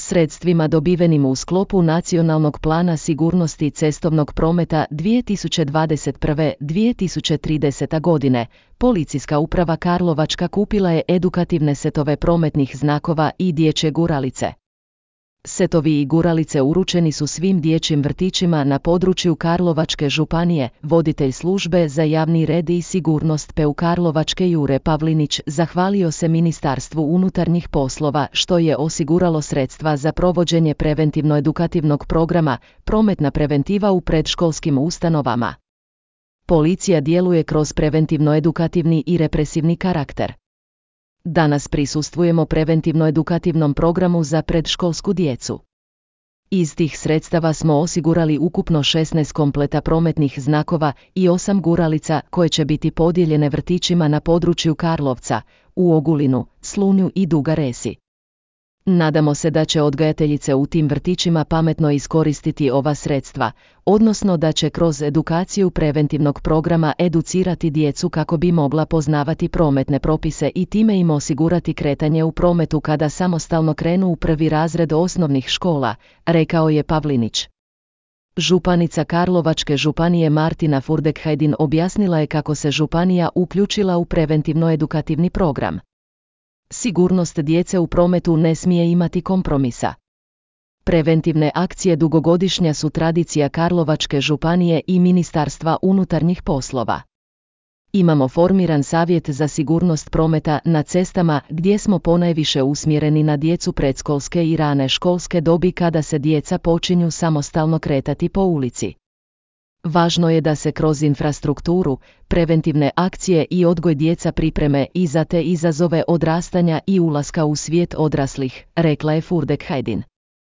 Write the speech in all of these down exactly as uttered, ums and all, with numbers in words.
Sredstvima dobivenim u sklopu Nacionalnog plana sigurnosti cestovnog prometa dvije tisuće dvadeset prve do dvije tisuće tridesete. godine, Policijska uprava Karlovačka kupila je edukativne setove prometnih znakova i dječje guralice. Setovi i guralice uručeni su svim dječjim vrtićima na području Karlovačke županije. Voditelj službe za javni red i sigurnost P U Karlovačke Jure Pavlinić zahvalio se Ministarstvu unutarnjih poslova što je osiguralo sredstva za provođenje preventivno-edukativnog programa Prometna preventiva u predškolskim ustanovama. Policija djeluje kroz preventivno-edukativni i represivni karakter. Danas prisustvujemo preventivno-edukativnom programu za predškolsku djecu. Iz tih sredstava smo osigurali ukupno šesnaest kompleta prometnih znakova i osam guralica koje će biti podijeljene vrtićima na području Karlovca, u Ogulinu, Slunju i Duga Resi. Nadamo se da će odgajateljice u tim vrtićima pametno iskoristiti ova sredstva, odnosno da će kroz edukaciju preventivnog programa educirati djecu kako bi mogla poznavati prometne propise i time im osigurati kretanje u prometu kada samostalno krenu u prvi razred osnovnih škola, rekao je Pavlinić. Županica Karlovačke županije Martina Furdek-Hajdin objasnila je kako se županija uključila u preventivno-edukativni program. Sigurnost djece u prometu ne smije imati kompromisa. Preventivne akcije dugogodišnja su tradicija Karlovačke županije i Ministarstva unutarnjih poslova. Imamo formiran savjet za sigurnost prometa na cestama gdje smo ponajviše usmjereni na djecu predškolske i rane školske dobi kada se djeca počinju samostalno kretati po ulici. Važno je da se kroz infrastrukturu, preventivne akcije i odgoj djeca pripreme i za te izazove odrastanja i ulaska u svijet odraslih, rekla je Furdek-Hajdin.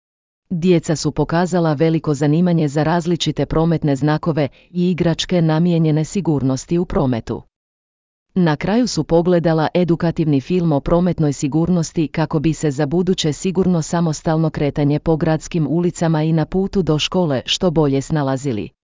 Djeca su pokazala veliko zanimanje za različite prometne znakove i igračke namijenjene sigurnosti u prometu. Na kraju su pogledala edukativni film o prometnoj sigurnosti kako bi se za buduće sigurno samostalno kretanje po gradskim ulicama i na putu do škole što bolje snalazili.